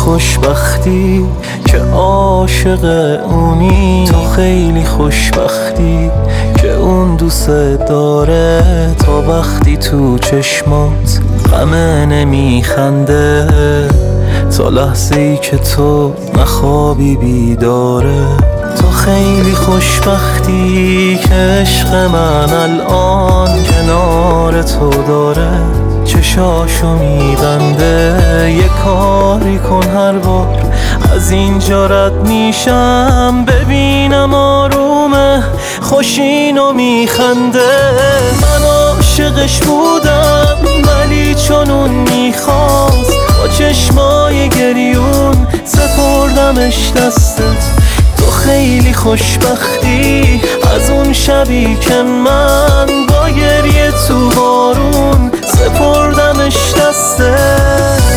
خوشبختی که عاشق اونی، تو خیلی خوشبختی که اون دوست داره. تا وقتی تو چشمات غمه نمیخنده، تا لحظه ای که تو نخوابی بیداره. تو خیلی خوشبختی که عشق من الان کنار تو داره. چشاشو میبنده، یه کاری کن هر بار از اینجا رد میشم، ببینم آرومه خوشینو میخنده. من عاشقش بودم ولی چون اون میخواست، با چشمای گریون سپردمش دستت. تو خیلی خوشبختی از اون شبی که من با گریه تو بارون سپردمش دستت.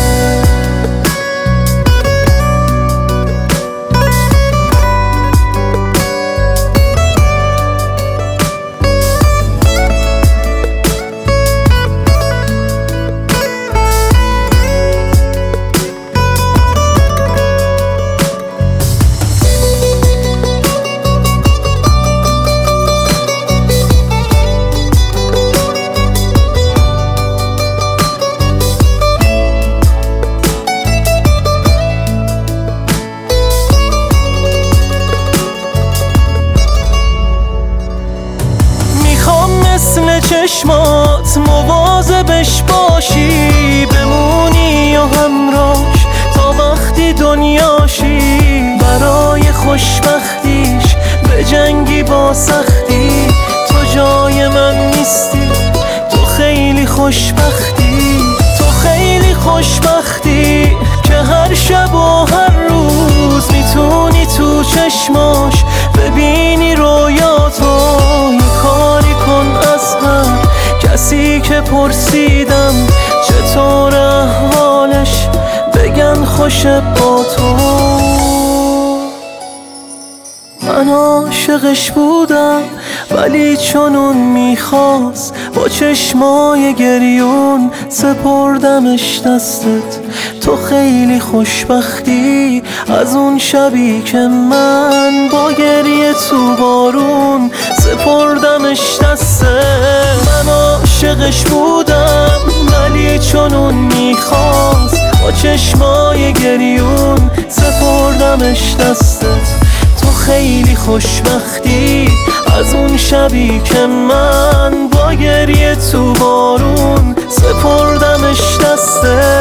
مثل چشمات مواظبش باشی، بمونی و همراش تا وقتی دنیاشی. برای خوشبختیش به جنگی با سختی، تو جای من نیستی. تو خیلی خوشبختی، تو خیلی خوشبختی که هر شب و هر روز میتونی تو چشماش ببینی رویاتو. یه کاری کن از هر کسی که پرسیدم چطور احوالش، بگن خوشه با تو. من عاشقش بودم ولی چون اون میخواست، با چشمای گریون سپردمش دستت. تو خیلی خوشبختی از اون شبی که من با گریه تو بارون سپردمش دستت. من عاشقش بودم ولی چون اون میخواست، با چشمای گریون سپردمش دستت. تو خیلی خوشبختی از اون شبی که من با گریه تو بارون سپردمش دستت.